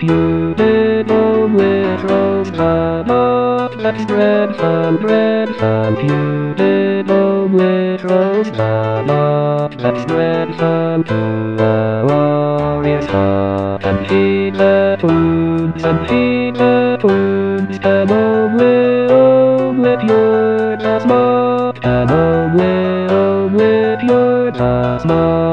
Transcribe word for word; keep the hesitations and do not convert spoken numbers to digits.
you did home with rose the knot. Let's bread some bread some you did home with rose the knot. Let's bread some to a warrior's heart and feed the foods and feed the foods. Come home with home with your the smart. Come home with home with your the smart.